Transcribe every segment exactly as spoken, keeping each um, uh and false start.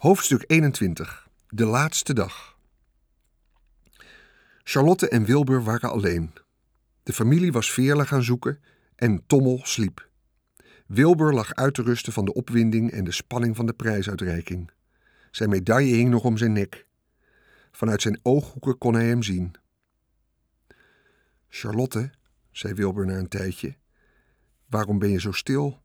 Hoofdstuk eenentwintig. De laatste dag. Charlotte en Wilbur waren alleen. De familie was Veerle gaan zoeken en Tommel sliep. Wilbur lag uit te rusten van de opwinding en de spanning van de prijsuitreiking. Zijn medaille hing nog om zijn nek. Vanuit zijn ooghoeken kon hij hem zien. Charlotte, zei Wilbur na een tijdje, waarom ben je zo stil?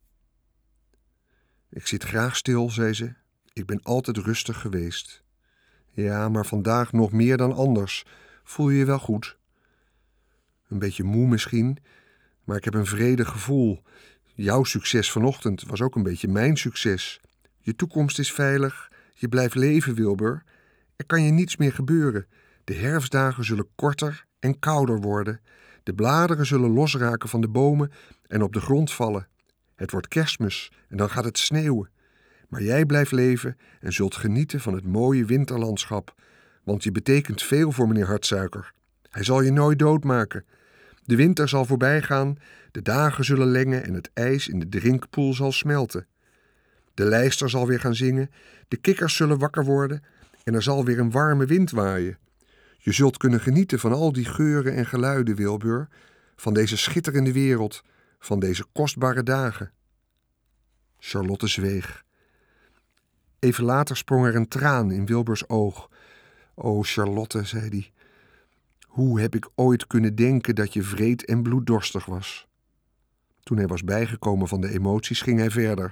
Ik zit graag stil, zei ze. Ik ben altijd rustig geweest. Ja, maar vandaag nog meer dan anders. Voel je je wel goed? Een beetje moe misschien, maar ik heb een vredig gevoel. Jouw succes vanochtend was ook een beetje mijn succes. Je toekomst is veilig. Je blijft leven, Wilbur. Er kan je niets meer gebeuren. De herfstdagen zullen korter en kouder worden. De bladeren zullen losraken van de bomen en op de grond vallen. Het wordt Kerstmis en dan gaat het sneeuwen. Maar jij blijft leven en zult genieten van het mooie winterlandschap, want je betekent veel voor meneer Hartsuiker. Hij zal je nooit doodmaken. De winter zal voorbij gaan, de dagen zullen lengen en het ijs in de drinkpoel zal smelten. De lijster zal weer gaan zingen, de kikkers zullen wakker worden en er zal weer een warme wind waaien. Je zult kunnen genieten van al die geuren en geluiden, Wilbur, van deze schitterende wereld, van deze kostbare dagen. Charlotte zweeg. Even later sprong er een traan in Wilburs oog. O, Charlotte, zei hij, hoe heb ik ooit kunnen denken dat je wreed en bloeddorstig was? Toen hij was bijgekomen van de emoties, ging hij verder.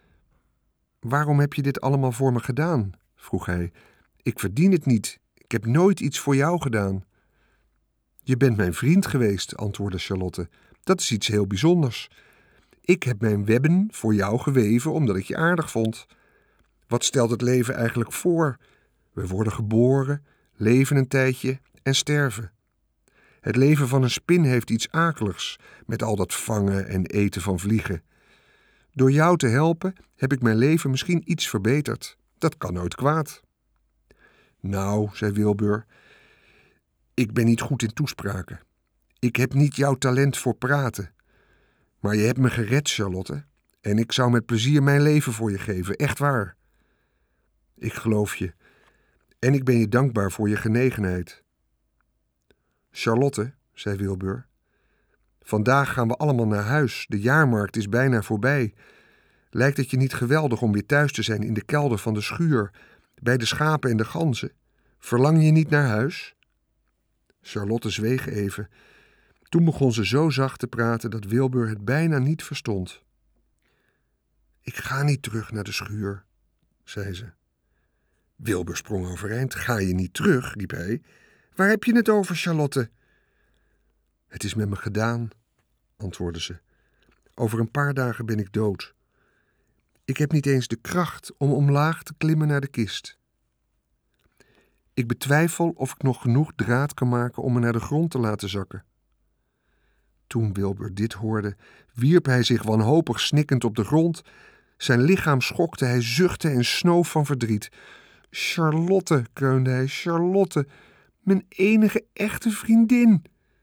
Waarom heb je dit allemaal voor me gedaan? Vroeg hij. Ik verdien het niet. Ik heb nooit iets voor jou gedaan. Je bent mijn vriend geweest, antwoordde Charlotte. Dat is iets heel bijzonders. Ik heb mijn webben voor jou geweven omdat ik je aardig vond. Wat stelt het leven eigenlijk voor? We worden geboren, leven een tijdje en sterven. Het leven van een spin heeft iets akeligs, met al dat vangen en eten van vliegen. Door jou te helpen heb ik mijn leven misschien iets verbeterd. Dat kan nooit kwaad. Nou, zei Wilbur, ik ben niet goed in toespraken. Ik heb niet jouw talent voor praten. Maar je hebt me gered, Charlotte, en ik zou met plezier mijn leven voor je geven, echt waar. Ik geloof je. En ik ben je dankbaar voor je genegenheid. Charlotte, zei Wilbur, vandaag gaan we allemaal naar huis. De jaarmarkt is bijna voorbij. Lijkt het je niet geweldig om weer thuis te zijn in de kelder van de schuur, bij de schapen en de ganzen? Verlang je niet naar huis? Charlotte zweeg even. Toen begon ze zo zacht te praten dat Wilbur het bijna niet verstond. Ik ga niet terug naar de schuur, zei ze. Wilbur sprong overeind. Ga je niet terug, riep hij. Waar heb je het over, Charlotte? Het is met me gedaan, antwoordde ze. Over een paar dagen ben ik dood. Ik heb niet eens de kracht om omlaag te klimmen naar de kist. Ik betwijfel of ik nog genoeg draad kan maken om me naar de grond te laten zakken. Toen Wilbur dit hoorde, wierp hij zich wanhopig snikkend op de grond. Zijn lichaam schokte, hij zuchtte en snoof van verdriet. Charlotte, kreunde hij, Charlotte, mijn enige echte vriendin.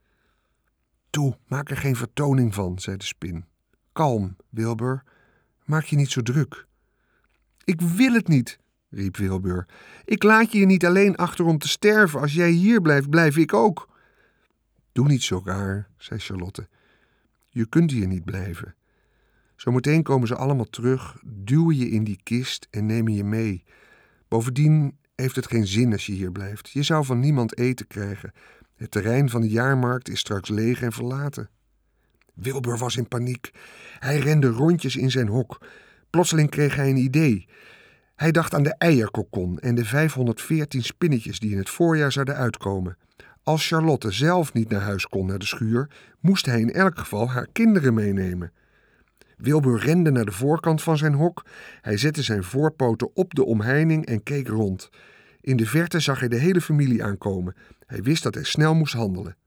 Toe, maak er geen vertoning van, zei de spin. Kalm, Wilbur, maak je niet zo druk. Ik wil het niet, riep Wilbur. Ik laat je hier niet alleen achter om te sterven. Als jij hier blijft, blijf ik ook. Doe niet zo raar, zei Charlotte. Je kunt hier niet blijven. Zometeen komen ze allemaal terug, duwen je in die kist en nemen je mee. Bovendien heeft het geen zin als je hier blijft. Je zou van niemand eten krijgen. Het terrein van de jaarmarkt is straks leeg en verlaten. Wilbur was in paniek. Hij rende rondjes in zijn hok. Plotseling kreeg hij een idee. Hij dacht aan de eierkokon en de vijfhonderdveertien spinnetjes die in het voorjaar zouden uitkomen. Als Charlotte zelf niet naar huis kon naar de schuur, moest hij in elk geval haar kinderen meenemen. Wilbur rende naar de voorkant van zijn hok. Hij zette zijn voorpoten op de omheining en keek rond. In de verte zag hij de hele familie aankomen. Hij wist dat hij snel moest handelen.